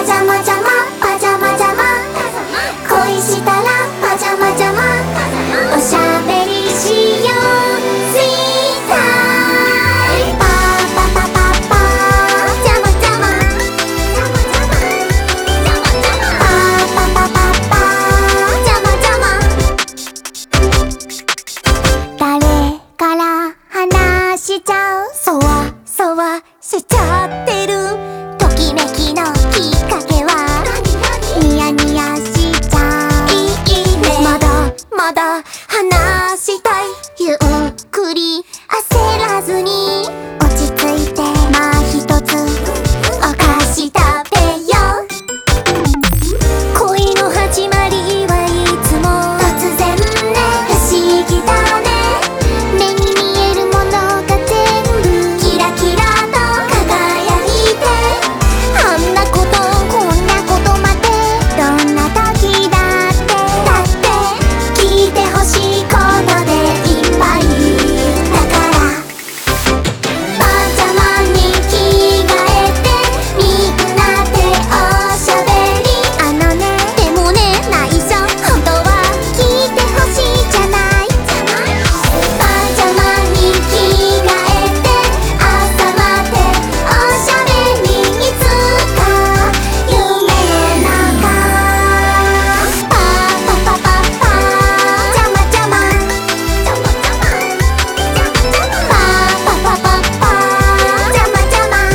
ジャマジャマパジャマジャマ恋したらパジャマジャマおしゃべりしようスイータイムパパパパパジャマジャマパパパパパジャマジャマ誰から話しちゃうそわそわしちゃってるときめきのきっかけはニヤニヤしちゃういいねまだまだ話したいゆっくり焦らずに落ち着いてまあ一つお菓子食べよう恋の始まりはいつも突然ね不思議だね目に見えるものが全部キラキラと輝いてあんなことこんなことまでどんな時だって聞いてほしいことでいっぱいだからパジャマに着替えてみんなでおしゃべりあのねでもね内緒本当は聞いてほしいじゃないパジャマに着替えて朝までおしゃべりいつか夢の中パパパパパジャマジャマジャマジャマパパパパパジャマジャマ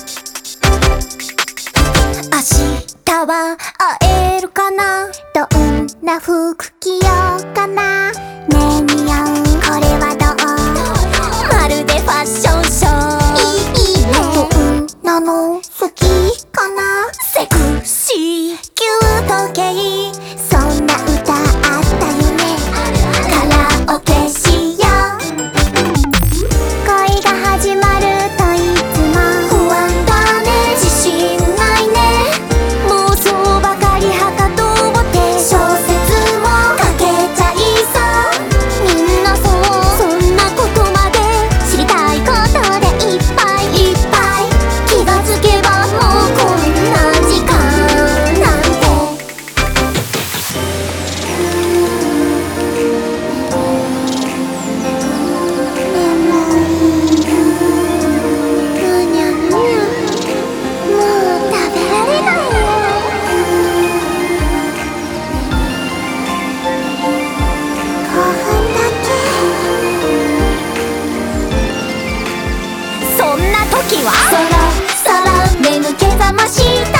明日は会えるかなどんな服着ようかなね似合うこれはどうまるでファッションショーいいねどんなの好きかなセクシーキュート系そんな歌あったよねカラオケしよう恋が始まるといつも不安だね自信ないね妄想ばかりはかどって小説も書けちゃいそうみんなそんなことまで知りたいことでいっぱいいっぱい気がつけばもうこんな時間なんてむにゃむにゃもう食べられないよ5分だけそんな時はそろそろ眠気覚ました